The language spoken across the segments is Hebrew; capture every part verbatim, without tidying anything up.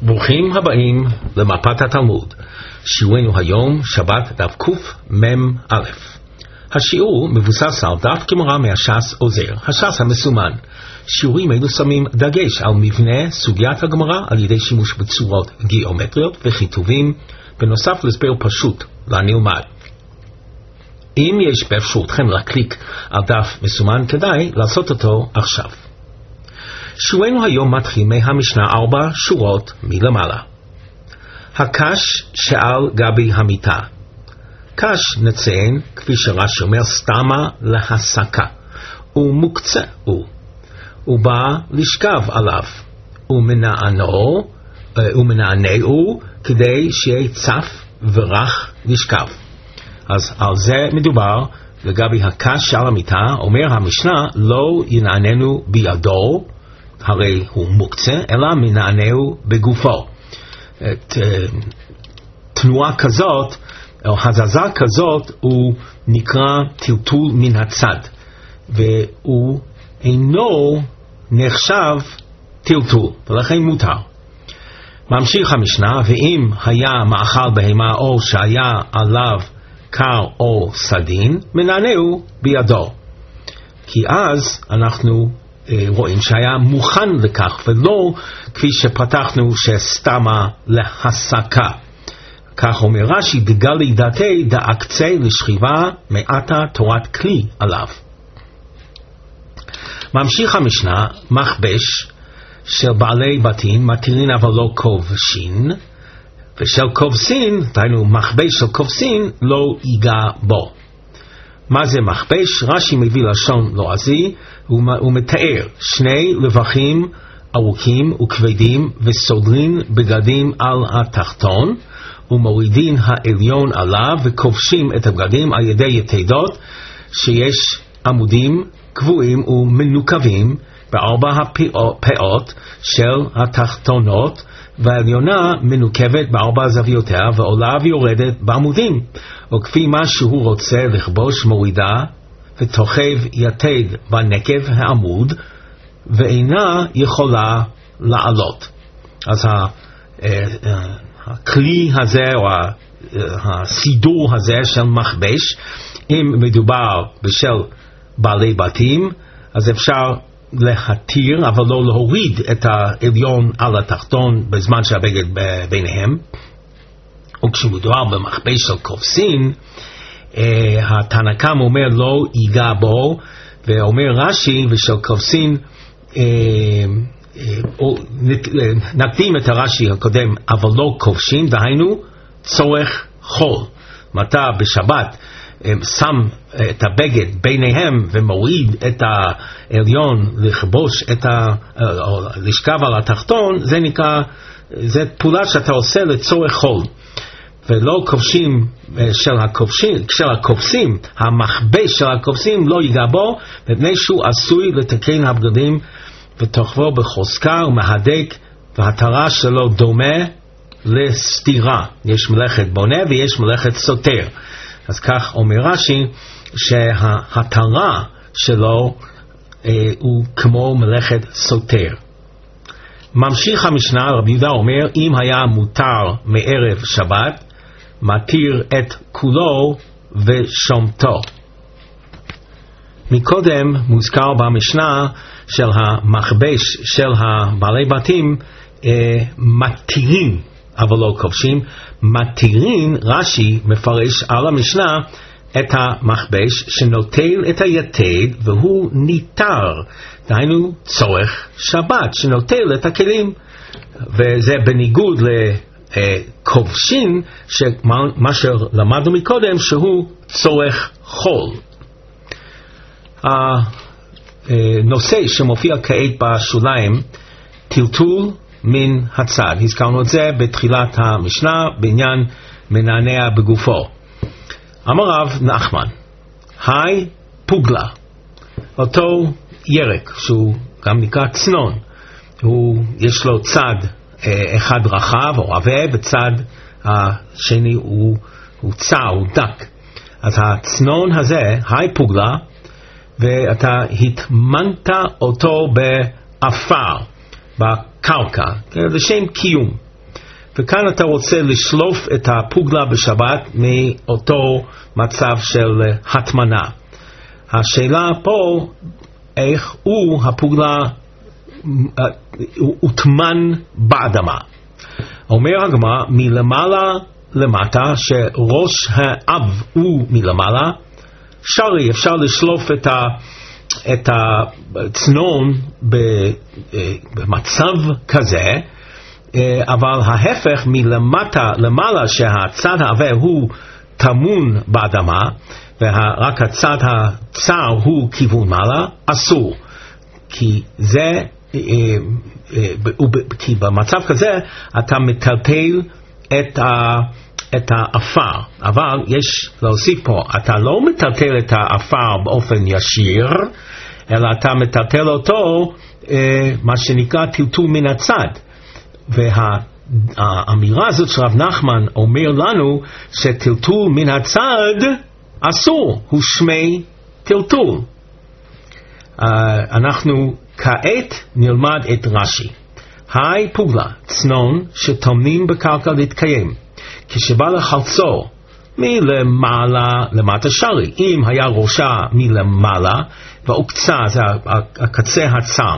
ברוכים הבאים למפת התלמוד. שיעורנו היום שבת דף קמ"א. השיעור מבוסס על דף גמרא מהש"ס עוזר, הש"ס המסומן. שיעורים אלו שמים דגש על מבנה סוגיית הגמרא על ידי שימוש בצורות גיאומטריות וכיתובים, בנוסף להסבר פשוט לנלמד. אם יש באפשרותכם להקליק על דף מסומן, כדאי לעשות אותו עכשיו. שיעורנו היום מתחיל מהמשנה ארבע שורות מלמעלה. הקש שעל גבי המיטה. קש נציין, כפי שרש"י אומר, סתמה להסקה, ומוקצה הוא, הוא בא לשכב עליו, ומנענו, ומנענהו כדי שיהיה צף ורח לשכב. אז על זה מדובר. לגבי הקש שעל המיטה אומר המשנה, לא ינעננו בידו, הרי הוא מוקצה, אלא מנענהו בגופו. את, תנועה כזאת או הזזה כזאת הוא נקרא טלטול מן הצד, והוא אינו נחשב טלטול, ולכן מותר. ממשיך המשנה, ואם היה מאכל בהמה או שהיה עליו קר או סדין, מנענהו בידו, כי אז אנחנו רואים שהיה מוכן לכך, ולא כפי שפתחנו שסתמה להסקה. כך אומר רש"י, דגלי דתי דאקצה לשכיבה מעתה תורת כלי עליו. ממשיך המשנה, מכבש של בעלי בתים מתירין אבל לא כובשין, ושל כובסין, דהיינו מכבש של כובסין, לא ייגע בו. מה זה מכבש? רש"י מביא לשון לועזי, הוא מתאר שני לבחים ארוכים וכבדים וסודרים בגדים על התחתון, ומורידים העליון עליו וכובשים את הבגדים על ידי יתדות שיש עמודים קבועים ומנוקבים בארבע הפאות של התחתונות, והעליונה מנוקבת בארבע זוויותיה ועולה ויורדת בעמודים, וכפי מה שהוא רוצה לכבוש מורידה ותוכב יתד בנקב העמוד ואינה יכולה לעלות. אז הכלי הזה או הסידור הזה של מכבש, אם מדובר בשל בעלי בתים, אז אפשר להתיר אבל לא להוריד את העליון על התחתון בזמן שהבגד ביניהם. וכשמדובר במכבש של כובסין, התנא קמא אומר לא ייגע בו, ואומר רש"י ושל כובסין, נקדים את הרש"י הקודם, אבל לא כובשים, דהיינו צורך חול. מתי בשבת שם את הבגד ביניהם ומוריד את העליון לכבוש את ה... או לשכב על התחתון, זה נקרא, זה פעולה שאתה עושה לצורך חול. ולא כובשים של הכובשים, של הכובסים, המכבש של הכובסים לא ייגע בו, מפני שהוא עשוי לתקן הבגדים ותוכבו בחוזקה ומהדק, והתרה שלו דומה לסתירה. יש מלאכת בונה ויש מלאכת סותר. אז כך אומר רש"י שהתרה שלו אה, הוא כמו מלאכת סותר. ממשיך המשנה, רבי יהודה אומר, אם היה מותר מערב שבת, מתיר את כולו ושומתו. מקודם מוזכר במשנה של המכבש של הבעלי בתים, אה, מתירים אבל לא כובשים. מתירים, רש"י מפרש על המשנה את המכבש שנוטל את היתד והוא ניתר, דהיינו צורך שבת, שנוטל את הכלים, וזה בניגוד לכובשים, מה שלמדנו מקודם שהוא צורך חול. הנושא שמופיע כעת בשוליים, טלטול מן הצד, הזכרנו את זה בתחילת המשנה בעניין מנענע בגופו. אמר רב נחמן, היי פוגלה, אותו ירק שהוא גם נקרא צנון, הוא יש לו צד אה, אחד רחב או עבה, בצד השני הוא, הוא צר, הוא דק. אז הצנון הזה, היי פוגלה, ואתה התמנת אותו באפר, בקרקע, לשם קיום. וכאן אתה רוצה לשלוף את הפוגלה בשבת מאותו מצב של התמנה. השאלה פה, איך הוא, הפוגלה, הוטמן באדמה. אומר הגמרא, מלמעלה למטה, שראש האב הוא מלמעלה, שרי, אפשר לשלוף את ה... את הצנון במצב כזה, אבל ההפך מלמטה למעלה, שהצד העבה הוא טמון באדמה ורק הצד הצר הוא כיוון מעלה, אסור, כי זה כי במצב כזה אתה מטלטל את ה את האפר. אבל יש להוסיף פה, אתה לא מטלטל את האפר באופן ישיר, אלא אתה מטלטל אותו אה, מה שנקרא טלטול מן הצד. והאמירה הזאת של רב נחמן אומר לנו שטלטול מן הצד אסור, הוא שמי טלטול. אה, אנחנו כעת נלמד את רש"י. היי פוגלה, צנון שטומנים בקרקע להתקיים, כשבא לחלצו מלמעלה למטה שרי. אם היה ראשה מלמעלה והוקצה, זה הקצה הצר,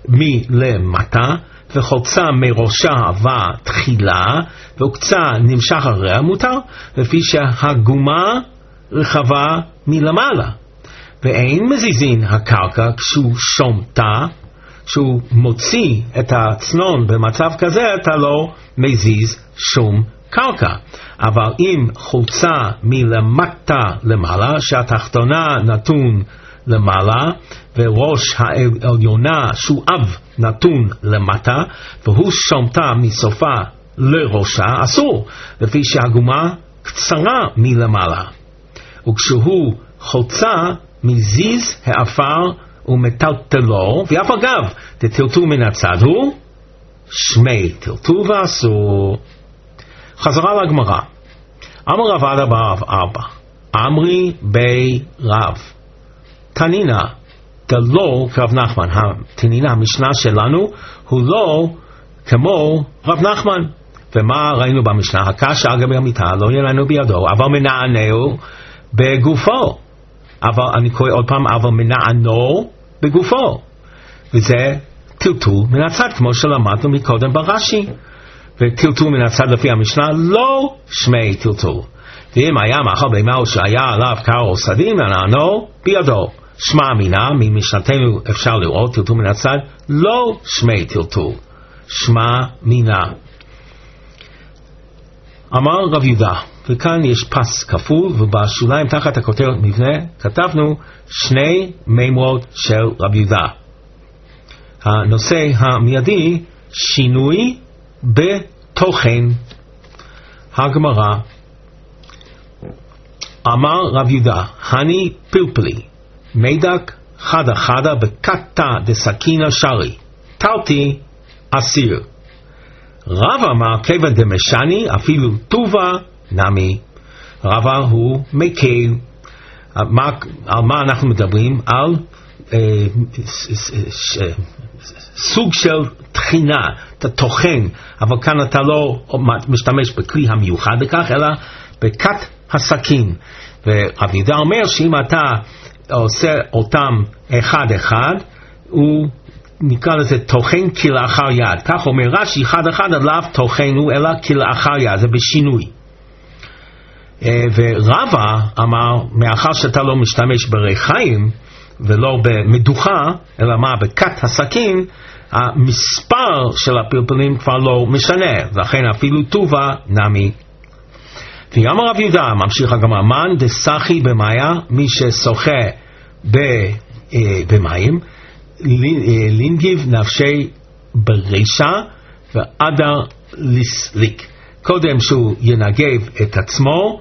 מלמטה, וחולצה מראשה עבה תחילה והוקצה נמשך אחריה, מותר, לפי שהגומה רחבה מלמעלה. ואין מזיזין הקרקע כשהוא שומטה, כשהוא מוציא את הצנון במצב כזה, אתה לא מזיז שום קרקע. אבל אם חולצה מלמטה למעלה, שהתחתונה נתון למעלה וראש העליונה שהוא אב נתון למטה, והוא שומטה מסופה לראשה, אסור, לפי שהגומה קצרה מלמעלה. וכשהוא חולצה מזיז העפר ומטלטלו, ואף אגב תטלטול מן הצד הוא שמי טלטול ואסור. חזרה לגמרא. אמר רב עדה ברב ארבע, אמרי בי רב תנינה דלא כרב נחמן. התנינה, המשנה שלנו, הוא לא כמו רב נחמן. ומה ראינו במשנה? הקש על גבי המיטה לא ינענו בידו, אבל מנענהו בגופו. אבל אני קורא עוד פעם, אבל מנענו בגופו, וזה טלטול מן הצד, כמו שלמדנו מקודם ברש"י. וטלטול מן הצד לפי המשנה לא שמי טלטול. ואם היה מאכל בהמה או שהיה עליו קר או סדין, מנענו בידו, שמע מינה. ממשנתנו אפשר לראות טלטול מן הצד לא שמי טלטול, שמע מינה. אמר רב יהודה, וכאן יש פס כפול, ובשוליים תחת הכותרת מבנה כתבנו שני מימרות של רב יהודה. הנושא המיידי, שינוי בתוכן. הגמרא, אמר רב יהודה, הני פלפלי מידק חדה חדה בקטה דסכינה שרי, תלתי אסיר. רב אמר כיוון דמשני אפילו טובה נמי. רבה הוא מקל. מה, על מה אנחנו מדברים? על אה, ש, ש, סוג של תחינה, תוכן, אבל כאן אתה לא משתמש בכלי המיוחד לכך, אלא בקט הסכין. ורב יהודה אומר שאם אתה עושה אותם אחד אחד, הוא נקרא לזה תוכן כלאחר יד. כך אומר רש"י, אחד אחד עליו תוכנו אלא כלאחר יד, זה בשינוי. ורבא אמר, מאחר שאתה לא משתמש בריחיים ולא במדוכה, אלא מה, בקט הסכין, המספר של הפלפלים כבר לא משנה, לכן אפילו טובה נמי. ואמר רב יהודה, ממשיך הגמרא, מן דסחי במאיה, מי ששוחה במים, לינגיב נפשי ברישה ועדר לסליק. קודם שהוא ינגב את עצמו,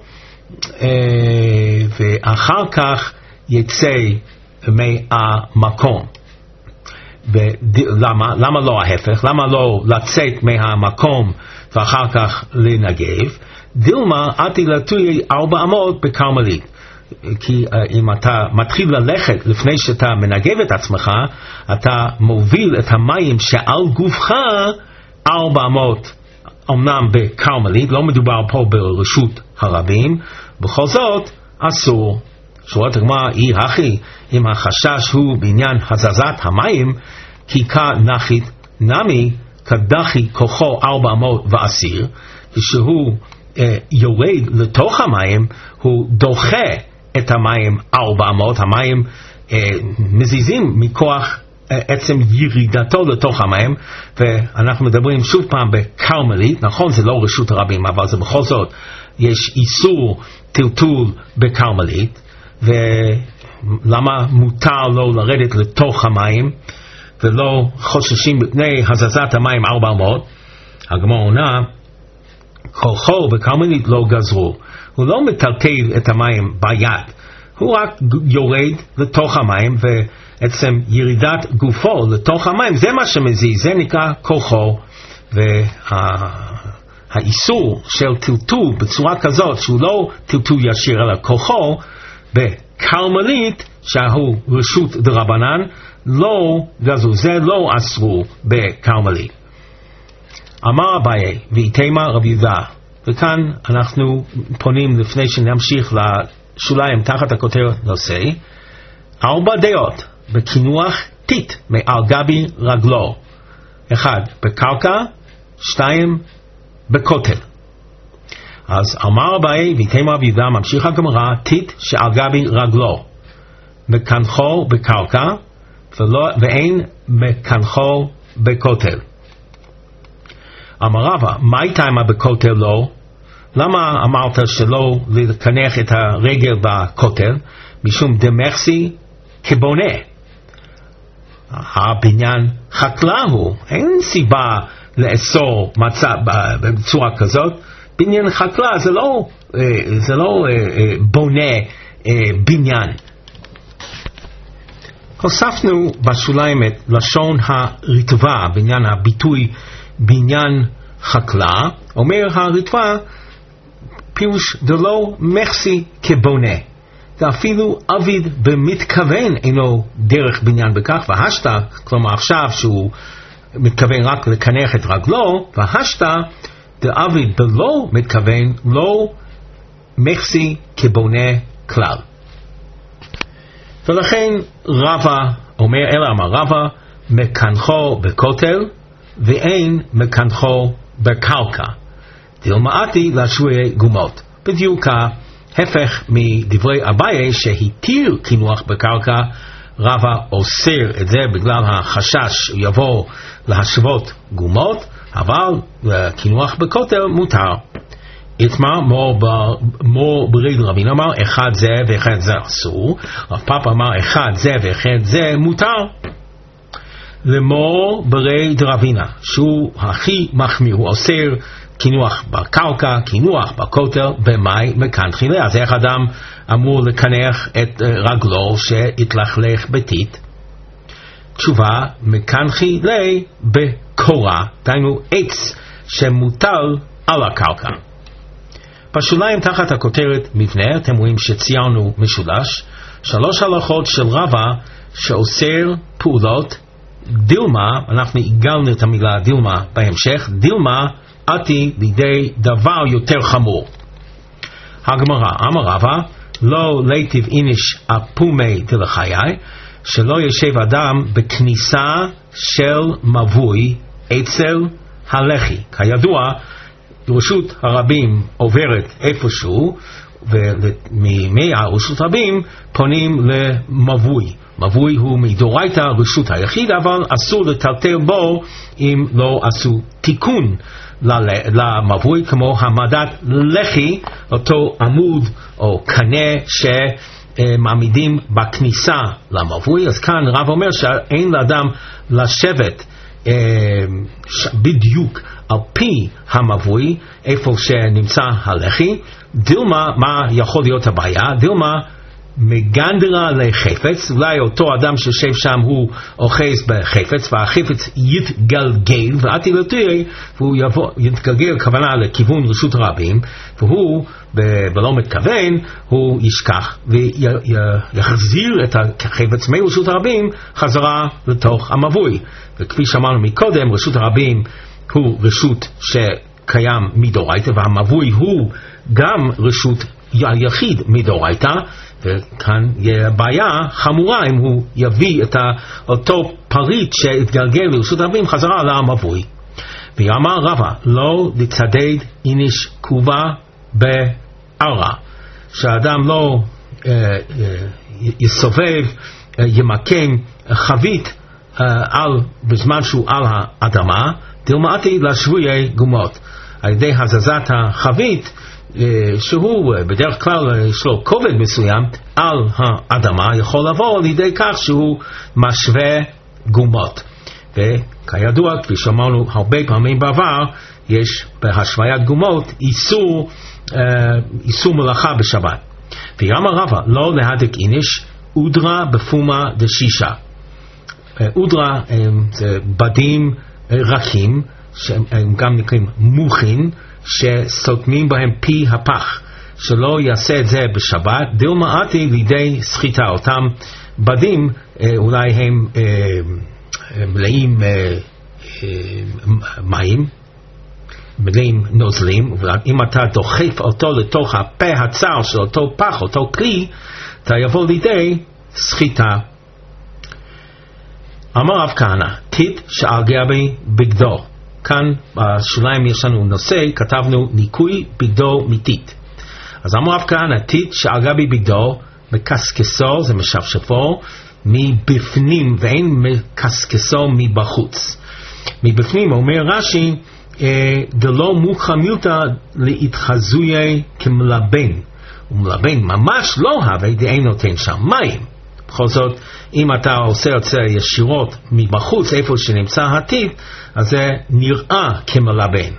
ואחר כך יצא מהמקום. למה? למה לא ההפך? למה לא לצאת מהמקום ואחר כך לנגב? דילמה עתי לטוי ארבע אמות בקרמלית. כי אם אתה מתחיל ללכת לפני שאתה מנגב את עצמך, אתה מוביל את המים שעל גופך ארבע אמות אמנם בקרמלית, לא מדובר פה ברשות הרבים, בכל זאת אסור. שורת הגמרא היא הכי, אם החשש הוא בעניין הזזת המים, כי כנחית נמי כדחי כוחו ארבע מאות ועשיר, כשהוא אה, יורד לתוך המים, הוא דוחה את המים ארבע מאות, המים אה, מזיזים מכוח אה, עצם ירידתו לתוך המים, ואנחנו מדברים שוב פעם בקרמלית, נכון זה לא רשות הרבים, אבל זה בכל זאת, יש איסור טלטול בקרמלית, ולמה מותר לו לרדת לתוך המים, ולא חוששים מפני הזזת המים ארבע מאות, הגמרא עונה, כוחו בקרמלית לא גזרו, הוא לא מטלטל את המים ביד, הוא רק יורד לתוך המים, ועצם ירידת גופו לתוך המים, זה מה שמזיז, זה נקרא כוחו, והאיסור של טלטול בצורה כזאת, שהוא לא טלטול ישיר אלא כוחו, בקרמלית, שהוא רשות דרבנן, לא גזרו, זה לא אסרו בקרמלית. אמר אביי, ואיתמה רבי יהודה, וכאן אנחנו פונים לפני שנמשיך לשוליים תחת הכותרת נושא, ארבע דעות בקינוח טיט מעל גבי רגלו, אחד בקרקע, שתיים בכותל. אז אמר אביי, ואיתמה רבי יהודה, ממשיך הגמרא, טיט שעל גבי רגלו, מקנחו בקרקע, ולא, ואין מקנחו בכותל. אמר רבא, מה איתמה בכותל לא? למה אמרת שלא לקנח את הרגל בכותל? משום דמחסי כבונה. הבניין חקלא הוא, אין סיבה לאסור מצב בצורה כזאת. בניין חקלא זה לא, זה לא בונה בניין. הוספנו בשוליים את לשון הרטבה, בעניין הביטוי בניין חקלא, אומר הרטבה, פירוש דלא מחסי כבונה. ואפילו עביד במתכוון אינו דרך בניין בכך, והשתה, כלומר עכשיו שהוא מתכוון רק לקנח את רגלו, והשתה, דעביד בלא מתכוון, לא מחסי כבונה כלל. ולכן רבא אומר, אלא אמר רבא, מקנחו בכותל, ואין מקנחו בקרקע. דילמאתי לשועי גומות. בדיוק ההפך מדברי אביי שהתיר קינוח בקרקע, רבא אוסר את זה בגלל החשש יבוא להשוות גומות, אבל קינוח בכותל מותר. איתמר מור בריד רבין אמר אחד זה ואחד זה אסור, רב פאפא אמר אחד זה ואחד זה מותר. למור בריד רבינה שהוא הכי מחמיר, הוא אוסר קינוח בקרקע, קינוח בכותל, במאי מקנחילה. אז איך אדם אמור לקנח את רגלו שהתלכלך בטיט? תשובה, מקנחילה בקורה, דהיינו עץ שמוטל על הקרקע. בשוליים תחת הכותרת מבנה, אתם רואים שציירנו משולש, שלוש הלכות של רבא שאוסר פעולות דילמה, אנחנו עיגלנו את המילה דילמה בהמשך, דילמה עתי לידי דבר יותר חמור. הגמרא, אמר רבא, לא ליטיב איניש אפומי דלחיי, שלא ישב אדם בכניסה של מבוי אצל הלחי. כידוע, רשות הרבים עוברת איפשהו, ומימי הרשות הרבים פונים למבוי. מבוי הוא מדורייתא רשות היחיד, אבל אסור לטלטל בו אם לא עשו תיקון למבוי, כמו המדת לחי, אותו עמוד או קנה שמעמידים בכניסה למבוי. אז כאן רב אומר שאין לאדם לשבת בדיוק על פי המבוי, איפה שנמצא הלחי. דילמה, מה יכול להיות הבעיה? דילמה מגנדרה לחפץ, אולי אותו אדם שיושב שם הוא אוחז בחפץ, והחפץ יתגלגל, ועתי לא תראה, והוא יבוא, יתגלגל כוונה לכיוון רשות הרבים, והוא בלא מתכוון, הוא ישכח ויחזיר את החפץ מרשות הרבים חזרה לתוך המבוי. וכפי שאמרנו מקודם, רשות הרבים הוא רשות קיים מדורייתא, והמבוי הוא גם רשות היחיד מדורייתא, וכאן יהיה בעיה חמורה אם הוא יביא את אותו פריט שהתגלגל לרשות הרבים חזרה למבוי. ואמר רבא, לא לצדד איניש קובה בערה, שהאדם לא אה, אה, יסובב, אה, ימקם חבית אה, על, בזמן שהוא על האדמה, דלמאתי לשבויי גומות, על ידי הזזת החבית, שהוא בדרך כלל יש לו כובד מסוים על האדמה, יכול לבוא לידי כך שהוא משווה גומות. וכידוע, כפי שאמרנו הרבה פעמים בעבר, יש בהשוויית גומות איסור, איסור מלאכה בשבת. ויאמר רבא, לא להדק איניש אודרה בפומה דשישה. אודרה זה בדים רכים, שהם גם נקראים מוכין, שסותמים בהם פי הפח, שלא יעשה את זה בשבת, דלמאתי לידי סחיטה. אותם בדים אולי הם מלאים מים, מלאים נוזלים, ואם אתה דוחף אותו לתוך הפה הצר של אותו פח, אותו כלי, אתה יבוא לידי סחיטה. אמר רב כהנא, תית שעל גבי בגדו. כאן בשוליים יש לנו נושא, כתבנו ניקוי בגדו מתית. אז אמר רב כהנא, תית שעל גבי בגדו, מקסקסו, זה משפשפו, מבפנים, ואין מקסקסו מבחוץ. מבפנים אומר רש"י, דלא מוכמיותא להתחזויה כמלבן. ומלבן ממש לא הווה דאין נותן שם מים. בכל זאת, אם אתה עושה את זה ישירות מבחוץ, איפה שנמצא התית, אז זה נראה כמלבן.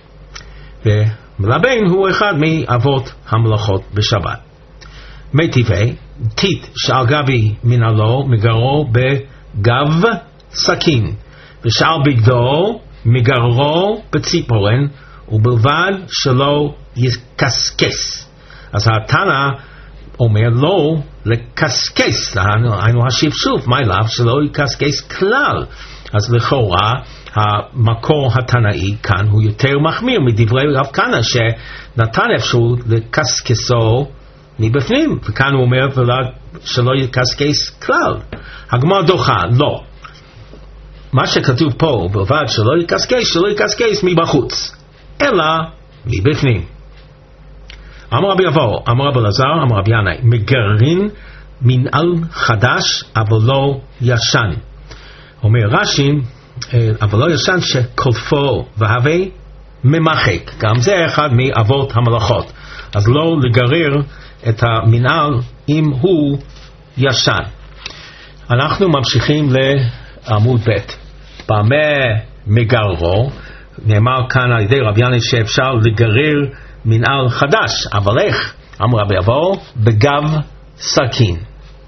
ומלבן הוא אחד מאבות המלאכות בשבת. מטיבי, תית שעל גבי מנהלו מגרו בגב סכין, ושאר בגדו מגרו בציפורן, ובלבד שלא יקסקס. אז התנא אומר לא לקסקס, היינו השפשוף, מה אליו? שלא יקסקס כלל. אז לכאורה המקור התנאי כאן הוא יותר מחמיר מדברי רב כהנא שנתן אפשרות לקסקסו מבפנים, וכאן הוא אומר שלא יקסקס כלל. הגמרא דוחה, לא. מה שכתוב פה בלבד שלא יקסקס, שלא יקסקס מבחוץ, אלא מבפנים. אמר רבי אבו, אמר רבי אלעזר, אמר רבי ינאי, מגרין מנהל חדש אבל לא ישן. אומר רש"י, אבל לא ישן שקולפו והווה ממחק. גם זה אחד מאבות המלאכות. אז לא לגרר את המנהל אם הוא ישן. אנחנו ממשיכים לעמוד ב'. במה מגררו, נאמר כאן על ידי רבי ינאי שאפשר לגרר מנהל חדש, אבל איך? אמר רבי אבו, בגב סכין.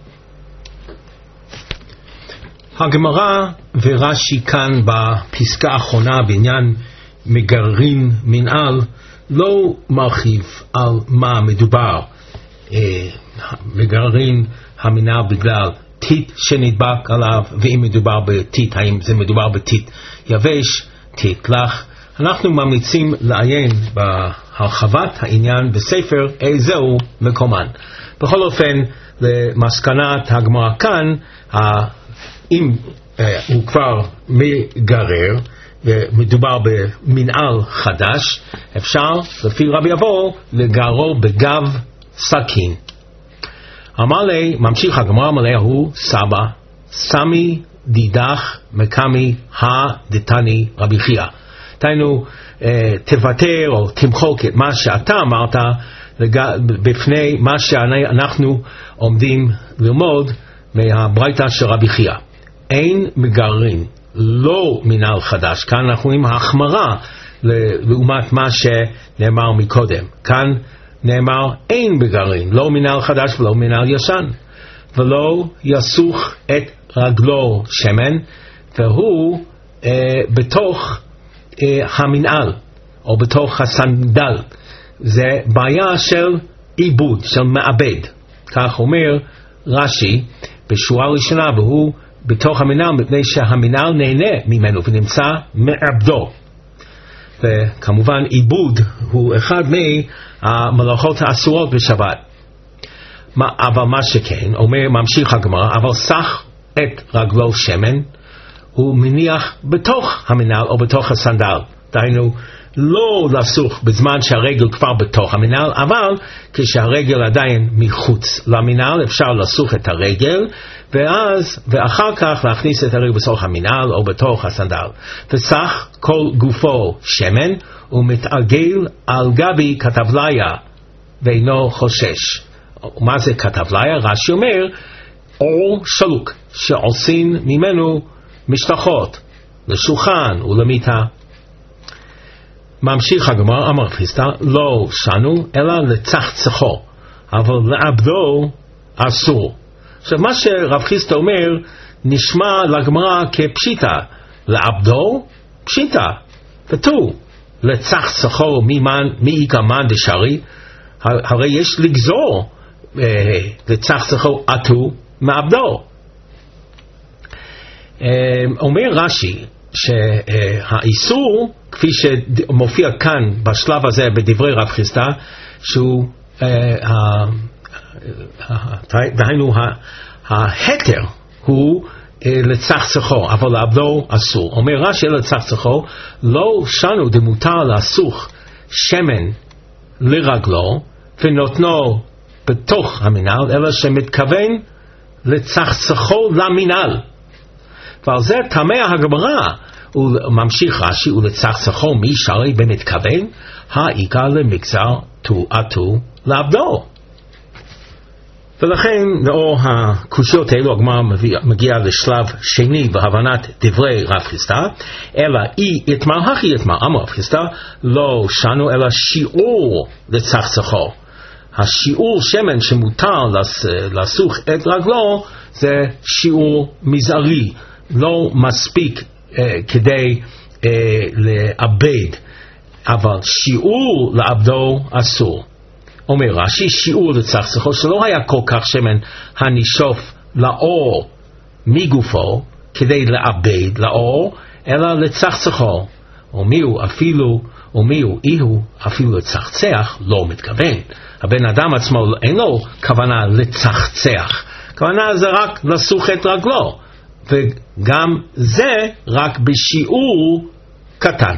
הגמרא ורש"י כאן בפסקה האחרונה בעניין מגררין מנהל לא מרחיב על מה מדובר. אה, מגררין המנהל בגלל תית שנדבק עליו, ואם מדובר בתית, האם זה מדובר בתית יבש, תית לח. אנחנו ממליצים לעיין בהרחבת העניין בספר איזהו מקומן. בכל אופן, למסקנת הגמרא כאן, אם אה, הוא כבר מגרר ומדובר במנהל חדש, אפשר לפי רבי אבו לגרו בגב סכין. אמר לי, ממשיך הגמרא, אמר לי הוא סבא סמי דידך מקמי הדתני רבי חייא. תיינו, תוותר או תמחוק את מה שאתה אמרת בפני מה שאנחנו עומדים ללמוד מהברייתא של רבי חייא. אין מגררין, לא מנהל חדש. כאן אנחנו רואים ההחמרה לעומת מה שנאמר מקודם. כאן נאמר אין מגררין, לא מנהל חדש ולא מנהל ישן. ולא יסוך את רגלו שמן, והוא אה, בתוך המנהל או בתוך הסנדל. זה בעיה של עיבוד, של מעבד. כך אומר רש"י בשורה ראשונה, והוא בתוך המנהל מפני שהמנהל נהנה ממנו ונמצא מעבדו. וכמובן עיבוד הוא אחד מהמלאכות האסורות בשבת. אבל מה שכן, אומר, ממשיך הגמרא, אבל סח את רגלו שמן, הוא מניח בתוך המנהל או בתוך הסנדל. דהיינו, לא לסוך בזמן שהרגל כבר בתוך המנהל, אבל כשהרגל עדיין מחוץ למנהל, אפשר לסוך את הרגל, ואז, ואחר כך להכניס את הרגל בתוך המנהל או בתוך הסנדל. וסך כל גופו שמן, הוא מתעגל על גבי כתבליה, ואינו חושש. מה זה כתבליה? רש"י אומר, אור שלוק, שעושים ממנו משטחות, לשולחן ולמיטה. ממשיך הגמרא, אמר רב חיסדא, לא שנו אלא לצחצחו, אבל לעבדו אסור. עכשיו מה שרב חיסדא אומר נשמע לגמרא כפשיטה, לעבדו פשיטה, כתוב לצחצחו מאיכא מאן דשארי, הרי יש לגזור אה, לצחצחו עטו מעבדו. אה, אומר רש"י שהאיסור כפי שמופיע כאן בשלב הזה בדברי רב חיסדא, שהוא דהיינו ההתר הוא לצחצחו, אבל לעבדו אסור. אומר רש"י לצחצחו, לא שנו דמותר לסוך שמן לרגלו ונותנו בתוך המנהל, אלא שמתכוון לצחצחו למנהל. ועל זה תמה הגמרא, הוא ממשיך רש"י, ולצחצחו מי שרי במתכוון, העיקר למגזר עטו לעבדו. ולכן לאור הקושיות האלו הגמרא מגיעה לשלב שני בהבנת דברי רב חיסדא, אלא אי יתמר הכי יתמר, אמר רב חיסדא, לא שנו אלא שיעור לצחצחו. השיעור שמן שמותר לסוך את רגלו זה שיעור מזערי, לא מספיק אה, כדי אה, לאבד, אבל שיעור לעבדו אסור. אומר רש"י, שיעור לצחצחו, שלא היה כל כך שמן הנישוף לאור מגופו כדי לאבד לאור, אלא לצחצחו. ומיהו אפילו, ומיהו איהו אפילו לצחצח, לא מתכוון. הבן אדם עצמו אין לו כוונה לצחצח, כוונה זה רק לסוך את רגלו, וגם זה רק בשיעור קטן.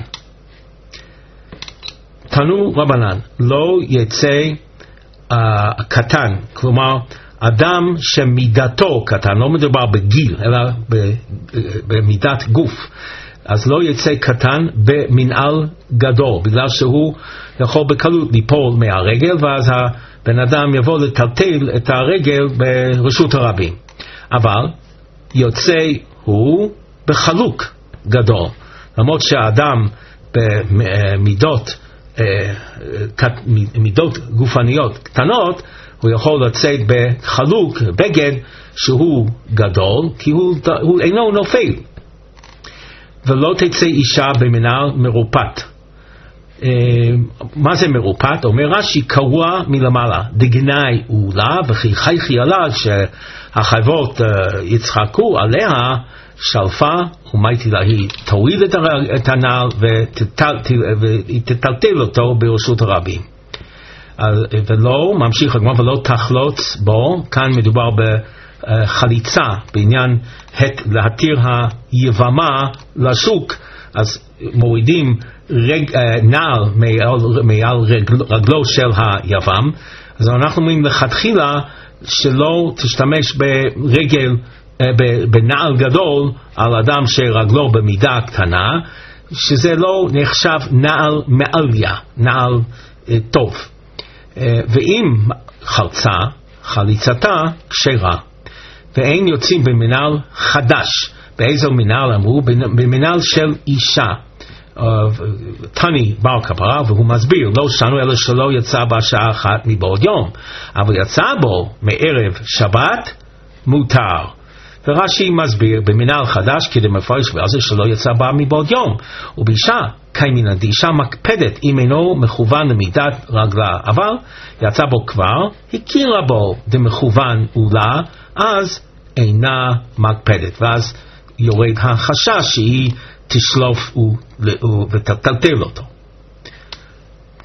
תנו רבנן, לא יצא uh, קטן, כלומר אדם שמידתו קטן, לא מדובר בגיל אלא במידת גוף, אז לא יצא קטן במנהל גדול, בגלל שהוא יכול בקלות ליפול מהרגל, ואז הבן אדם יבוא לטלטל את הרגל ברשות הרבים. אבל יוצא הוא בחלוק גדול, למרות שהאדם במידות מידות גופניות קטנות, הוא יכול לצאת בחלוק בגד שהוא גדול, כי הוא, הוא אינו נופל. ולא תצא אישה במנהל מרופט. מה זה מרופט? אומר רש"י, קרוע מלמעלה, דגנאי אולה וכי חייכי עלה, שהחייבות יצחקו עליה, שלפה ומייתי לה, היא תוריד את הנעל ותטלטל אותו ברשות הרבים. ולא, ממשיך הגמרא, ולא תחלוץ בו, כאן מדובר בחליצה, בעניין להתיר היבמה לשוק, אז מורידים רג, נעל מעל, מעל רגל, רגלו של היבם, אז אנחנו אומרים לכתחילה שלא תשתמש ברגל, בנעל גדול על אדם שרגלו במידה קטנה, שזה לא נחשב נעל מעליה, נעל טוב. ואם חלצה, חליצתה כשרה, ואין יוצאים במנהל חדש. באיזו מנהל אמרו? במנהל של אישה. תני בר כפרה, והוא מסביר, לא שנו אלא שלא יצא בשעה אחת מבעוד יום, אבל יצא בו מערב שבת מותר. ורש"י מסביר, במנהל חדש כדי מפרש ועל זה שלא יצא בה מבעוד יום, ובאישה כימינא דאישה מקפדת אם אינו מכוון למידת רגלה, אבל יצא בו כבר, הכירה בו דמכוון אולה, אז אינה מקפדת, ואז יורד החשש שהיא תשלוף ותטלטל אותו.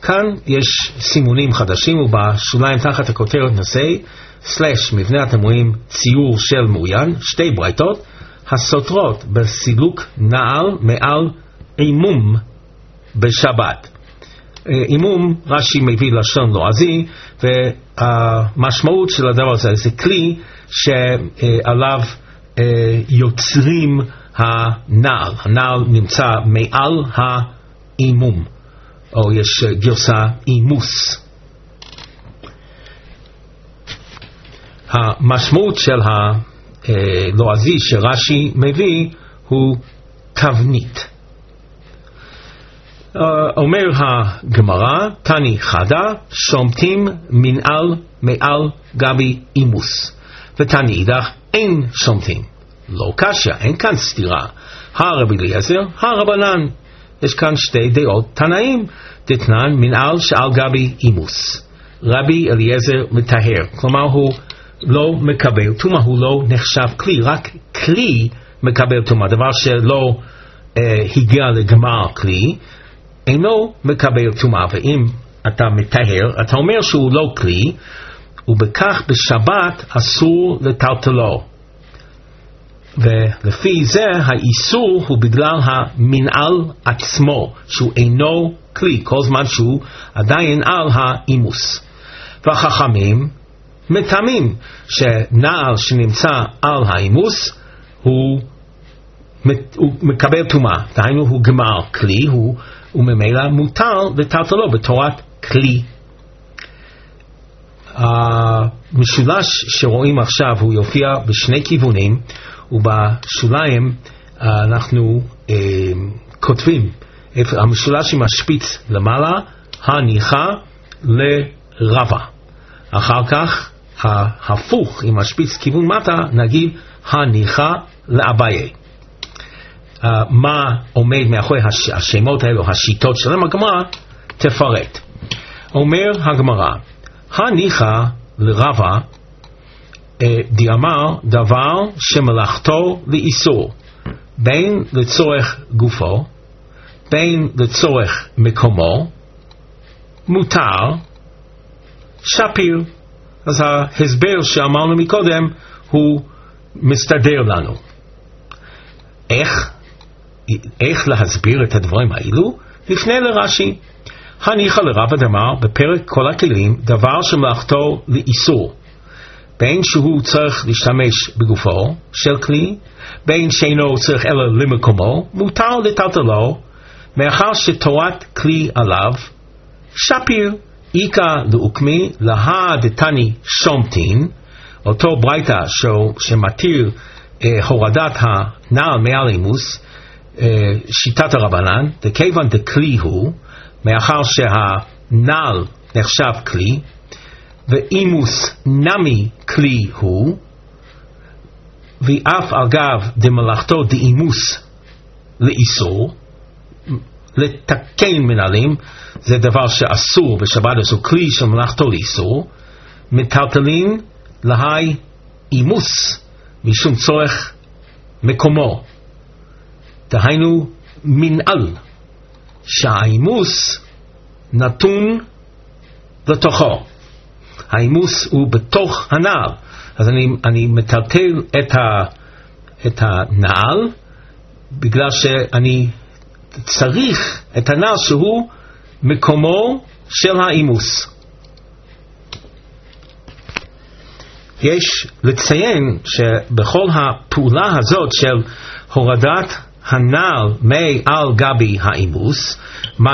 כאן יש סימונים חדשים, ובשוליים תחת הכותרת נושא סלש מבנה אתם רואים ציור של מוין, שתי ברייתות הסותרות בסילוק נעל מעל אימום בשבת. אימום, רש"י מביא לשון לועזי, והמשמעות של הדבר הזה זה כלי שעליו יוצרים הנעל. הנעל נמצא מעל האימום, או יש גרסה אימוס. המשמעות של הלועזי שרש"י מביא הוא תבנית. אומר הגמרא, תני חדה, שומטים מנעל מעל גבי אימוס, ותני אידך אין שומטים. לא קשיא, אין כאן סתירה. הרבי אליעזר, הרבנן. יש כאן שתי דעות תנאים, דתנן מנעל שעל גבי אימוס. רבי אליעזר מטהר, כלומר הוא לא מקבל טומאה, הוא לא נחשב כלי, רק כלי מקבל טומאה, דבר שלא אה, הגיע לגמר כלי, אינו מקבל טומאה. ואם אתה מטהר, אתה אומר שהוא לא כלי, ובכך בשבת אסור לטלטלו. ולפי זה האיסור הוא בגלל המנעל עצמו, שהוא אינו כלי, כל זמן שהוא עדיין על האימוס. והחכמים מטעמים שנעל שנמצא על האימוס הוא, הוא מקבל טומאה, דהיינו הוא גמר כלי, הוא וממילא מותר לטלטלו בתורת כלי. המשולש שרואים עכשיו הוא יופיע בשני כיוונים, ובשוליים אנחנו אה, כותבים המשולש עם השפיץ למעלה, הניחה לרבה. אחר כך ההפוך עם השפיץ כיוון מטה נגיד הניחה לאביי. Uh, מה עומד מאחורי הש... השמות האלו, השיטות שלהם, הגמרא תפרט. אומר הגמרא, הניחה לרבה דיאמר דבר שמלאכתו לאיסור, בין לצורך גופו, בין לצורך מקומו, מותר, שפיר. אז ההסבר שאמרנו מקודם הוא מסתדר לנו. איך? איך להסביר את הדברים האלו? לפני לרש"י. הניחה לרבה דאמר בפרק כל הכלים דבר שמלאכתו לאיסור, בין שהוא צריך להשתמש בגופו של כלי, בין שאינו צריך אלא למקומו, מותר לטלטלו, מאחר שתורת כלי עליו, שפיר. איקה לאוקמי להא דתני שומטין, אותו ברייתא שמתיר אה, הורדת הנעל מעל אימוס, אה, שיטת הרבנן, דכיוון דכלי הוא, מאחר שהנעל נחשב כלי, ואימוס נמי כלי הוא, ואף אגב דמלאכתו דאימוס לאיסור, לתקן מנהלים, זה דבר שאסור בשבת, אז הוא כלי של מלאכתו לאיסור, מטלטלים להי אימוס משום צורך מקומו, דהיינו מנעל שהאימוס נתון לתוכו. האימוס הוא בתוך הנעל, אז אני, אני מטלטל את, ה, את הנעל בגלל שאני צריך את הנעל שהוא מקומו של האימוס. יש לציין שבכל הפעולה הזאת של הורדת הנעל מעל גבי האימוס, מה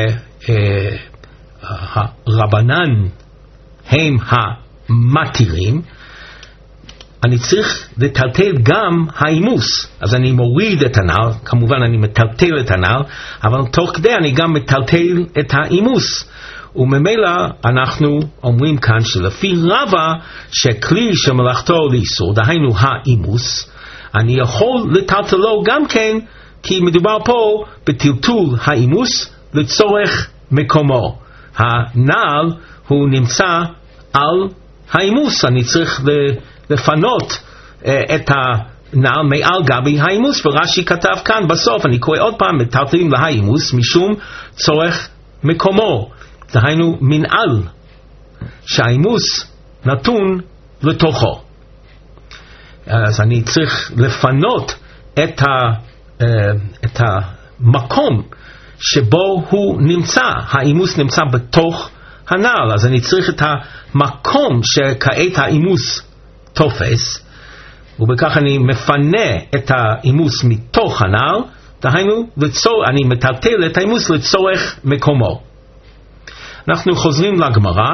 שהרבנן הם המתירים, אני צריך לטלטל גם האימוס. אז אני מוריד את הנעל, כמובן אני מטלטל את הנעל, אבל תוך כדי אני גם מטלטל את האימוס. וממילא אנחנו אומרים כאן שלפי רבה שכלי שמלאכתו לאיסור, דהיינו האימוס, אני יכול לטלטלו גם כן, כי מדובר פה בטלטול האימוס לצורך מקומו. הנעל הוא נמצא על האימוס, אני צריך לפנות את הנעל מעל גבי האימוס, ורש"י כתב כאן בסוף, אני קורא עוד פעם, מטלטלים להאימוס משום צורך מקומו. דהיינו מנעל שהאימוס נתון לתוכו. אז אני צריך לפנות את, ה, את המקום שבו הוא נמצא. האימוס נמצא בתוך הנעל, אז אני צריך את המקום שכעת האימוס תופס, ובכך אני מפנה את האימוס מתוך הנעל, דהיינו לצור, אני מטלטל את האימוס לצורך מקומו. אנחנו חוזרים לגמרא,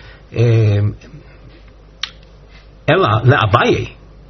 אלא לאביי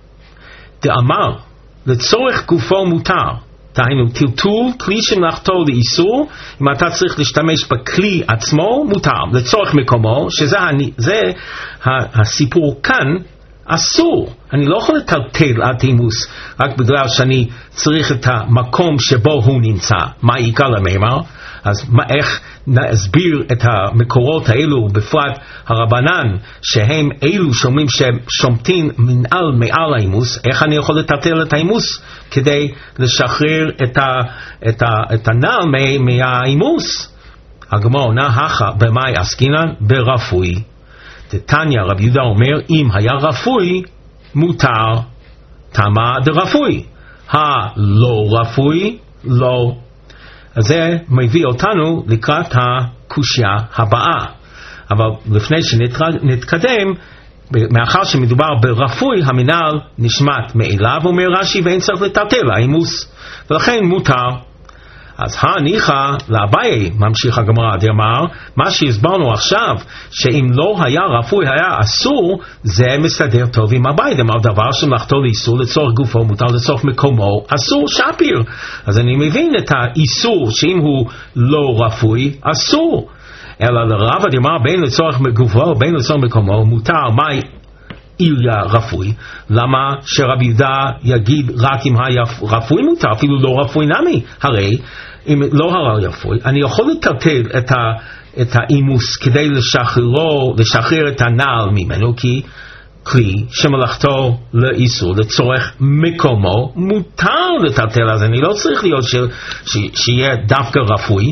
דאמר לצורך גופו מותר, דהיינו טלטול כלי שמלאכתו לאיסור, אם אתה צריך להשתמש בכלי עצמו מותר, לצורך מקומו, שזה זה, הסיפור כאן אסור. אני לא יכול לטלטל את האימוס רק בגלל שאני צריך את המקום שבו הוא נמצא. מה עיקר למימר? אז מה, איך נסביר את המקורות האלו, בפרט הרבנן, שהם אלו שאומרים ששומטים מנעל מעל האימוס, איך אני יכול לטלטל את האימוס כדי לשחרר את, ה, את, ה, את הנעל מהאימוס? הגמרא עונה הכה במאי עסקינן ברפוי. תניא רבי יהודה אומר, אם היה רפוי מותר, תמה דרפוי, הלא רפוי לא. אז זה מביא אותנו לקראת הקושיה הבאה. אבל לפני שנתקדם, מאחר שמדובר ברפוי, המנהל נשמט מאליו, אומר רש"י, ואין צריך לטלטל האימוס, ולכן מותר. אז הניחא לאביי, ממשיך הגמרא, דאמר, מה שהסברנו עכשיו, שאם לא היה רפוי היה אסור, זה מסתדר טוב עם אביי, דאמר דבר שמלאכתו לאיסור לצורך גופו מותר, לצורך מקומו אסור, שפיר. אז אני מבין את האיסור שאם הוא לא רפוי אסור, אלא לרב דאמר בין לצורך גופו בין לצורך מקומו מותר. מה איליה רפוי? למה שרבי יהודה יגיד רק אם היה רפוי מותר, אפילו לא רפוי נמי? הרי אם לא היה רפוי, אני יכול לטלטל את, ה, את האימוס כדי לשחררו, לשחרר את הנעל ממנו, כי כלי שמלאכתו לאיסור לצורך מקומו מותר לטלטל, אז אני לא צריך להיות ש, ש, שיהיה דווקא רפוי.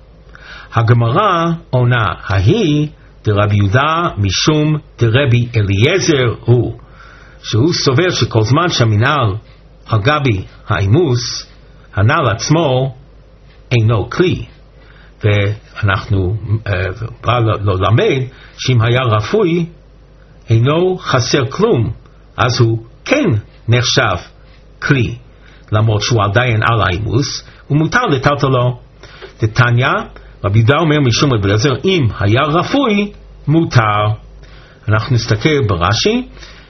הגמרא עונה, ההיא דרבי יהודה משום דרבי אליעזר הוא, שהוא סובר שכל זמן שהמנהל על גבי האימוס, הנעל עצמו אינו כלי, ואנחנו בא ללמד שאם היה רפוי אינו חסר כלום, אז הוא כן נחשב כלי, למרות שהוא עדיין על האימוס, ומותר לטלטלו. דתניא רבי יהודה אומר משום רבי אליעזר, אם היה רפוי מותר. אנחנו נסתכל ברש"י,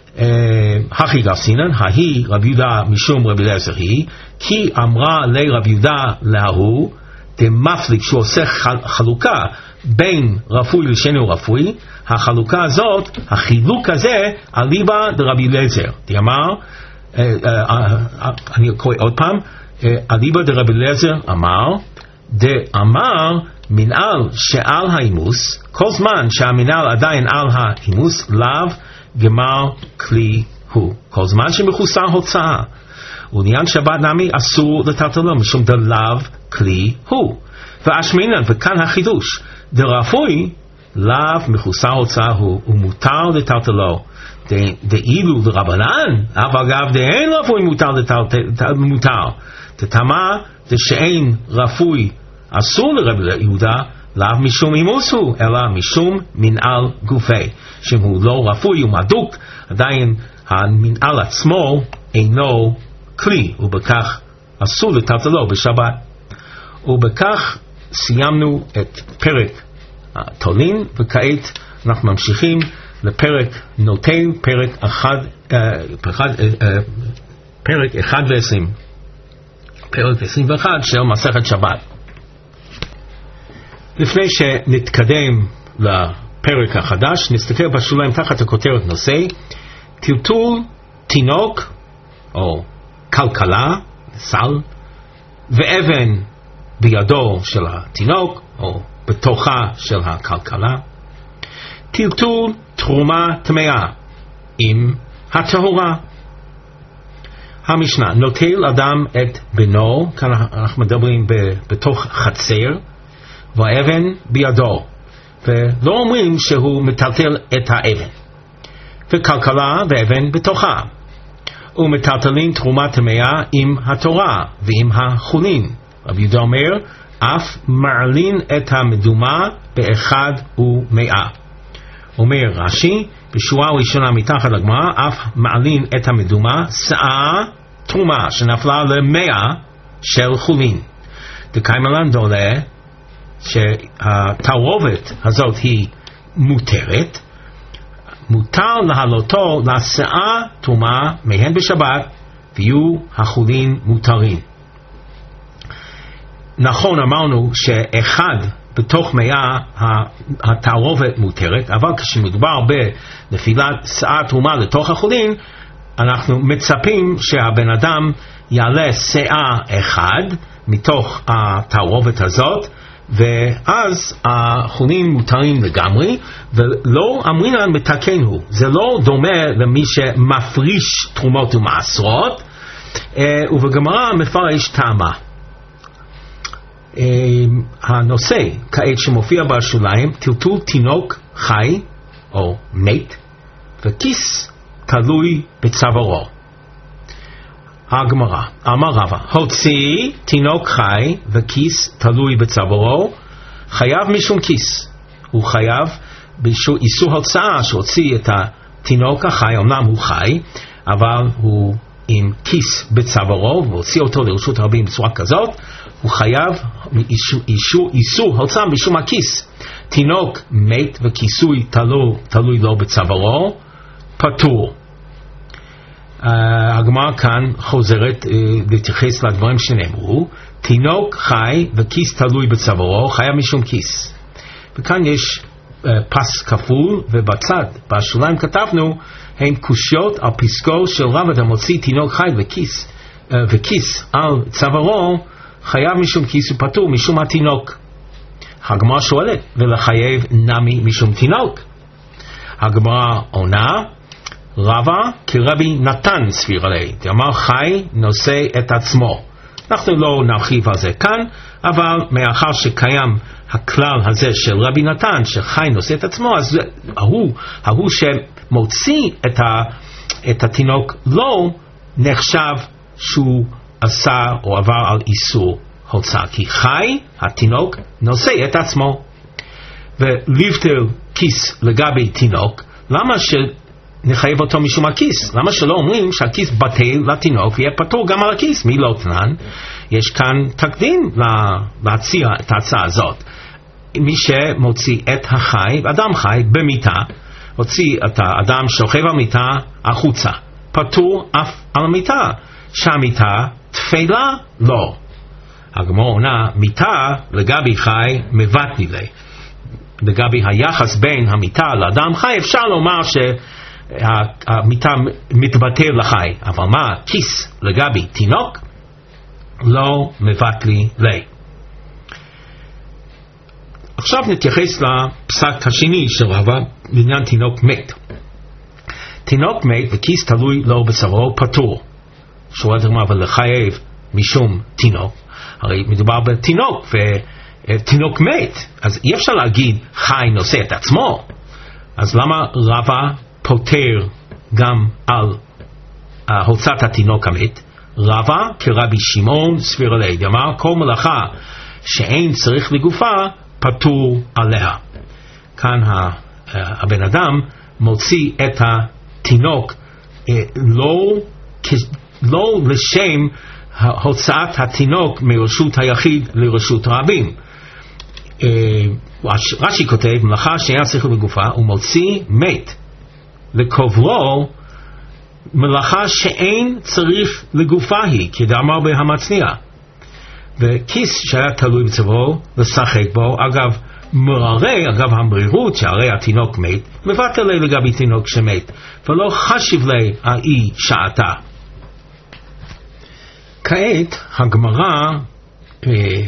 הכי גסינן, ההיא רבי יהודה משום רבי אליעזר היא, כי אמרה לרבי יהודה להוא, דמפליג, שהוא עושה חלוקה בין רפוי לשאינו רפוי, החלוקה הזאת, החילוק הזה, אליבא דרבי אליעזר. דאמר, אני קורא עוד פעם, אליבא דרבי אליעזר אמר, דאמר מנהל שעל האימוס, כל זמן שהמנהל עדיין על האימוס, לאו גמר כלי הוא. כל זמן שמחוסר הוצאה. ולעניין שבת נמי אסור לטלטלו, משום דלאו כלי הוא. ואשמינן, וכאן החידוש, דרפוי, לאו מחוסר הוצאה הוא, ומותר לטלטלו. דאילו דרבנן, אבל אגב דאין רפוי מותר לטלטלו. תתמה דשאין רפוי אסור לרבי יהודה, לאו משום אימוס הוא, אלא משום מנהל גופי. שאם הוא לא רפוי ומדוק, עדיין המנהל עצמו אינו כלי, ובכך אסור לטלטלו בשבת. ובכך סיימנו את פרק תולין, וכעת אנחנו ממשיכים לפרק נוטל, פרק אחד, פרק, פרק אחד ועשרים, פרק עשרים ואחת של מסכת שבת. לפני שנתקדם לפרק החדש, נסתכל בשוליים תחת הכותרת נושא טלטול תינוק או כלכלה, סל, ואבן בידו של התינוק או בתוכה של הכלכלה. טלטול תרומה טמאה עם הטהורה. המשנה, נוטל אדם את בנו, כאן אנחנו מדברים בתוך חצר, והאבן בידו, ולא אומרים שהוא מטלטל את האבן. וכלכלה ואבן בתוכה. ומטלטלים תרומת טמאה עם התורה ועם החולין. רבי יהודה אומר, אף מעלין את המדומה באחד ומאה. אומר רש"י, בשורה הראשונה מתחת לגמרא, אף מעלין את המדומה, שאה תרומה שנפלה למאה של חולין. דקיימלן דולה, שהתערובת הזאת היא מותרת, מותר להעלותו לשאה תרומה מהן בשבת, ויהיו החולין מותרים. נכון, אמרנו שאחד בתוך מאה התערובת מותרת, אבל כשמדובר בנפילת שאה תרומה לתוך החולין, אנחנו מצפים שהבן אדם יעלה שאה אחד מתוך התערובת הזאת, ואז החולין מותרים לגמרי, ולא אמרינן מתקן הוא. זה לא דומה למי שמפריש תרומות ומעשרות, ובגמרא מפרש טעמה. הנושא כעת שמופיע בשוליים, טלטול תינוק חי או מת וכיס תלוי בצווארו. הגמרא, אמר רבא, הוציא תינוק חי וכיס תלוי בצווארו, חייב משום כיס. הוא חייב באיסור הוצאה שהוציא את התינוק החי, אמנם הוא חי, אבל הוא עם כיס בצווארו, והוציא אותו לרשות הרבים בצורה כזאת, הוא חייב איסור, איסור, איסור הוצאה משום הכיס. תינוק מת וכיסוי תלוי, תלוי לו בצווארו, פטור. Uh, הגמרא כאן חוזרת uh, להתייחס לדברים שנאמרו, תינוק חי וכיס תלוי בצווארו, חייב משום כיס. וכאן יש uh, פס כפול, ובצד בשוליים כתבנו הם קושיות על פסקו של רבא דמוציא תינוק חי וכיס, uh, וכיס על צווארו, חייב משום כיס ופטור משום התינוק. הגמרא שואלת, ולחייב נמי משום תינוק? הגמרא עונה, רבא כרבי נתן סביר עלי, דאמר חי נושא את עצמו. אנחנו לא נרחיב על זה כאן, אבל מאחר שקיים הכלל הזה של רבי נתן שחי נושא את עצמו, אז ההוא, ההוא שמוציא את, ה, את התינוק לא נחשב שהוא עשה או עבר על איסור הוצאה, כי חי התינוק נושא את עצמו. ולבטל כיס לגבי תינוק, למה ש... נחייב אותו משום הכיס? למה שלא אומרים שהכיס בטל לתינוק ויהיה פטור גם על הכיס? מי לא תנן? יש כאן תקדים להציע את ההצעה הזאת. מי שמוציא את החי, אדם חי במיטה, הוציא את האדם שוכב על מיטה החוצה, פטור אף על המיטה, שהמיטה תפלה לא. הגמרא עונה, מיטה לגבי חי מבטלי לי. לגבי היחס בין המיטה לאדם חי אפשר לומר ש המיטה מתבטל לחי, אבל מה כיס לגבי תינוק לא מבטלי לי. עכשיו נתייחס לפסק השני של רבא בעניין תינוק מת. תינוק מת וכיס תלוי לו בצווארו פטור. שואלת הגמרא, אבל לחייב משום תינוק, הרי מדובר בתינוק ותינוק מת, אז אי אפשר להגיד חי נושא את עצמו. אז למה רבא פותר גם על uh, הוצאת התינוק המת? רבא כרבי שמעון סביר עלי, דאמר כל מלאכה שאין צריך לגופה פטור עליה. כאן ה, uh, הבן אדם מוציא את התינוק uh, לא, לא לשם הוצאת התינוק מרשות היחיד לרשות רבים. uh, רש"י כותב מלאכה שאין צריך לגופה הוא מוציא מת לקוברו, מלאכה שאין צריך לגופה היא, כדאמר בהמצניע. וכיס שהיה תלוי בצווארו לשחק בו, אגב מררה, אגב המרירות שהרי התינוק מת, מבטל לי לגבי תינוק שמת, ולא חשיב לי האי שעתה. כעת הגמרא אה,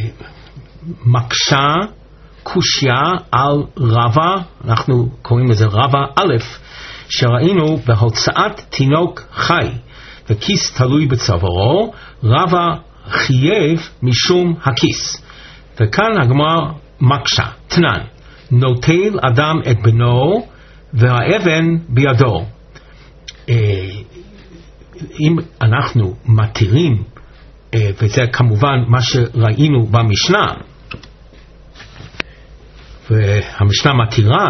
מקשה קושיה על רבא, אנחנו קוראים לזה רבא א', שראינו בהוצאת תינוק חי וכיס תלוי בצווארו, רבא חייב משום הכיס. וכאן הגמרא מקשה, תנן, נוטל אדם את בנו והאבן בידו. אם אנחנו מתירים, וזה כמובן מה שראינו במשנה, והמשנה מתירה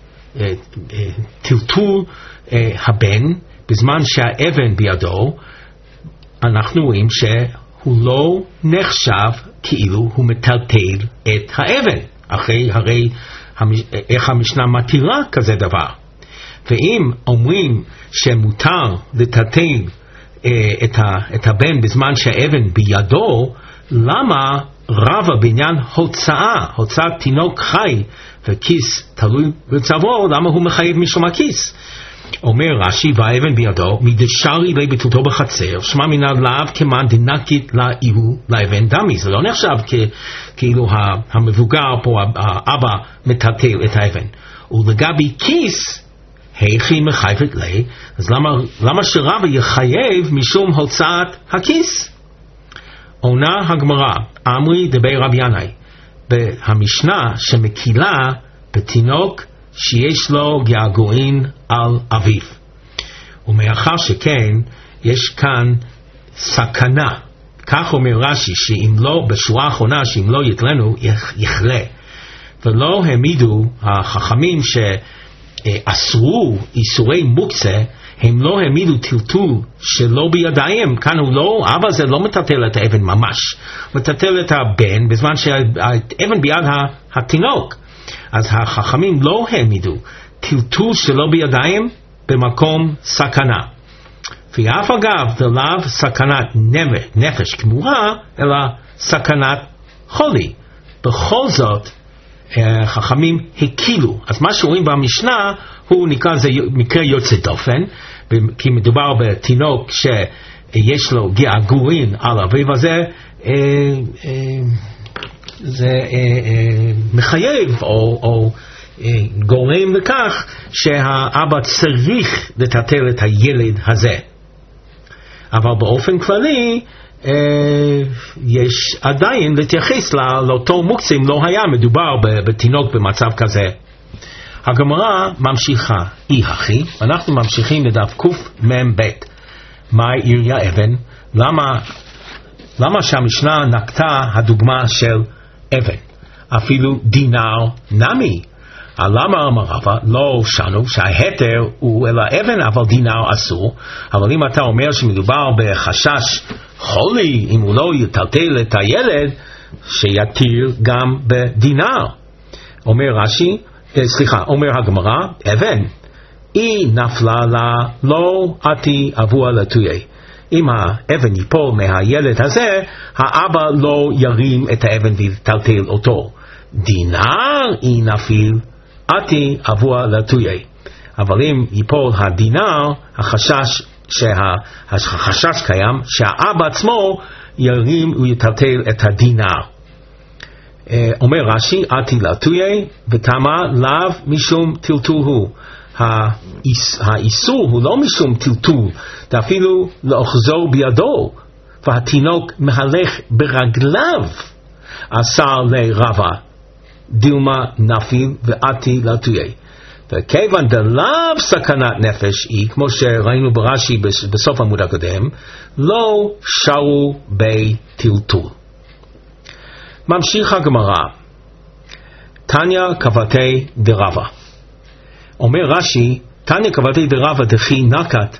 טלטול הבן בזמן שהאבן בידו, אנחנו רואים שהוא לא נחשב כאילו הוא מטלטל את האבן. אחרי הרי איך המשנה מתירה כזה דבר. ואם אומרים שמותר לטלטל את, את הבן בזמן שהאבן בידו, למה רבה בעניין הוצאה, הוצאת תינוק חי וכיס תלוי בצווארו, למה הוא מחייב משום הכיס? אומר רש"י, והאבן בידו מדשרי לי בטלתו בחצר, שמע מן הלאו כמאן דנקית לאיהו לאבן דמי. זה לא נחשב כאילו המבוגר פה, האבא מטלטל את האבן. ולגבי כיס, היכי מחייבת לי, אז למה, למה שרבה יחייב משום הוצאת הכיס? עונה הגמרא, אמרי דבי רבי ינאי, בהמשנה שמקילה בתינוק שיש לו געגועין על אביו. ומאחר שכן, יש כאן סכנה. כך אומר רש"י, שאם לא, בשורה האחרונה, שאם לא יתלנו, יחלה. ולא העמידו החכמים שאסרו איסורי מוקצה, הם לא העמידו טלטול שלא בידיים. כאן הוא לא, אבא זה לא מטלטל את האבן ממש, מטלטל את הבן בזמן שהאבן ביד התינוק. אז החכמים לא העמידו טלטול שלא בידיים במקום סכנה. ואף אגב, זה לאו סכנת נפש כמורה, אלא סכנת חולי. בכל זאת, חכמים הקילו. אז מה שרואים במשנה, הוא נקרא זה מקרה יוצא דופן, כי מדובר בתינוק שיש לו געגועין על אביו, הזה אה, אה, זה אה, אה, מחייב או, או אה, גורם לכך שהאבא צריך לטלטל את הילד הזה. אבל באופן כללי אה, יש עדיין להתייחס לאותו מוקצה אם לא היה מדובר בתינוק במצב כזה. הגמרא ממשיכה, אי הכי, אנחנו ממשיכים לדף קוף מם בית. מה עיריה אבן? למה, למה שהמשנה נקטה הדוגמה של אבן? אפילו דינר נמי. למה אמר רבא? לא שנו שההתר הוא אלא אבן, אבל דינר אסור. אבל אם אתה אומר שמדובר בחשש חולי, אם הוא לא יטלטל את הילד, שיתיר גם בדינר. אומר רש"י, סליחה, אומר הגמרא, אבן, היא נפלה לה לא עתי אבוה לטויה. אם האבן ייפול מהילד הזה, האבא לא ירים את האבן ויטלטל אותו. דינר היא נפיל עתי אבוה לטויה. אבל אם ייפול הדינר, החשש שהחשש קיים שהאבא עצמו ירים ויטלטל את הדינר. אומר רש"י, עתי לטויה, ותמה לאו משום טלטול הוא. האיסור הוא לא משום טלטול, ואפילו לאחזור בידו, והתינוק מהלך ברגליו, אסר לרבא, דילמה נפיל ועתי לטויה. וכיוון דלאו סכנת נפש היא, כמו שראינו ברש"י בסוף עמוד הקודם, לא שרו בטלטול. ממשיך הגמרא, תניא קבתי דרבא. אומר רש"י, תניא קבתי דרבא דכי נקת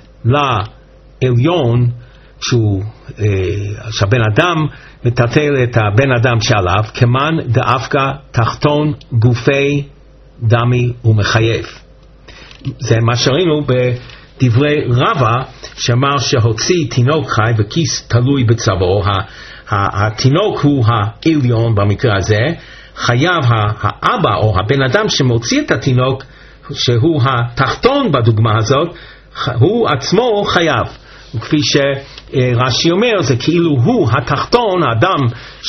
לעליון, שהוא, אה, שהבן אדם מטלטל את הבן אדם שעליו, כמן דאפקה תחתון גופי דמי ומחייב. זה מה שראינו בדברי רבא, שאמר שהוציא תינוק חי וכיס תלוי בצווארו. התינוק הוא העליון במקרה הזה, חייב האבא או הבן אדם שמוציא את התינוק, שהוא התחתון בדוגמה הזאת, הוא עצמו חייב. וכפי שרש"י אומר, זה כאילו הוא התחתון, האדם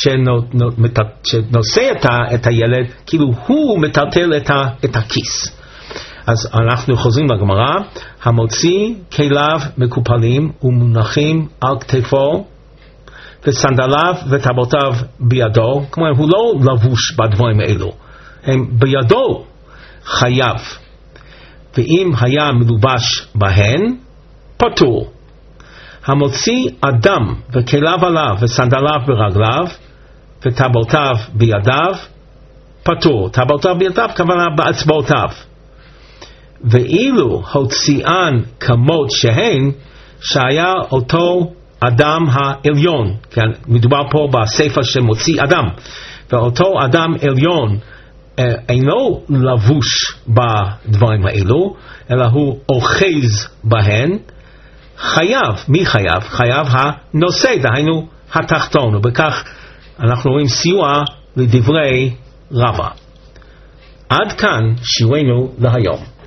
שנושא את הילד, כאילו הוא מטלטל את הכיס. אז אנחנו חוזרים לגמרא, המוציא כליו מקופלים ומונחים על כתפו, וסנדליו וטבעותיו בידו. כלומר, הוא לא לבוש בדברים האלו. הם בידו חייב, ואם היה מלובש בהן, פטור. המוציא אדם וכליו עליו וסנדליו ברגליו וטבעותיו בידיו, פטור. טבעותיו בידיו כוונה באצבעותיו. ואילו הוציאן כמות שהן, שהיה אותו אדם העליון, כן, מדובר פה בספר שמוציא אדם, ואותו אדם עליון אה, אינו לבוש בדברים האלו, אלא הוא אוחז בהן, חייב. מי חייב? חייב הנושא, דהיינו התחתון, ובכך אנחנו רואים סיוע לדברי רבא. עד כאן שיעורנו להיום.